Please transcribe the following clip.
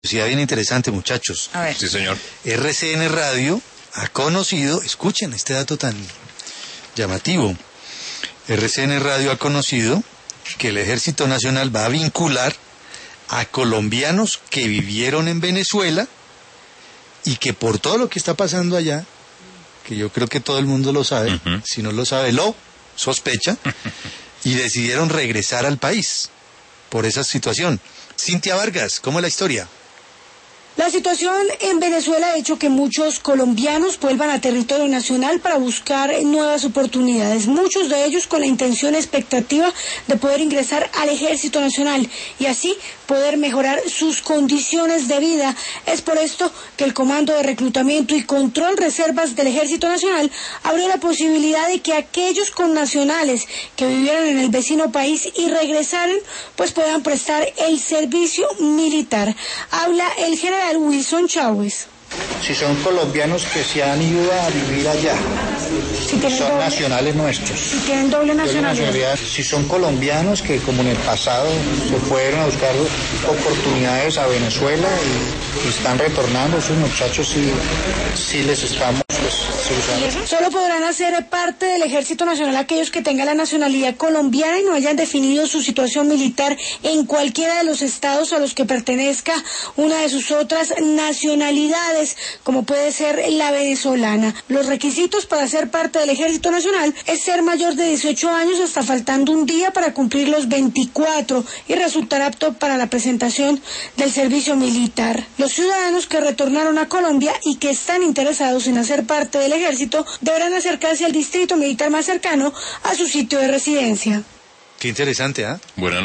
Curiosidad bien interesante, muchachos. A ver. Sí, señor. RCN Radio ha conocido, escuchen este dato tan llamativo, RCN Radio ha conocido que el Ejército Nacional va a vincular a colombianos que vivieron en Venezuela y que por todo lo que está pasando allá, que yo creo que todo el mundo lo sabe, si no lo sabe, lo sospecha, y decidieron regresar al país por esa situación. Cintia Vargas, ¿cómo es la historia? La situación en Venezuela ha hecho que muchos colombianos vuelvan a territorio nacional para buscar nuevas oportunidades, muchos de ellos con la intención expectativa de poder ingresar al Ejército Nacional y así poder mejorar sus condiciones de vida. Es por esto que el Comando de Reclutamiento y Control Reservas del Ejército Nacional abrió la posibilidad de que aquellos connacionales que vivieran en el vecino país y regresaran, pues puedan prestar el servicio militar. Habla el general Wilson Chávez. Si son colombianos que se han ido a vivir allá, Si tienen son doble, nacionales nuestros. si tienen doble nacionalidad. Si son colombianos que como en el pasado se fueron a buscar oportunidades a Venezuela y están retornando, esos muchachos sí les estamos usando. Solo podrán hacer parte del Ejército Nacional aquellos que tengan la nacionalidad colombiana y no hayan definido su situación militar en cualquiera de los estados a los que pertenezca una de sus otras nacionalidades, como puede ser la venezolana. Los requisitos para ser parte del Ejército Nacional es ser mayor de 18 años hasta faltando un día para cumplir los 24 y resultar apto para la presentación del servicio militar. Los ciudadanos que retornaron a Colombia y que están interesados en hacer parte del ejército deberán acercarse al distrito militar más cercano a su sitio de residencia. Qué interesante, ¿ah? Buena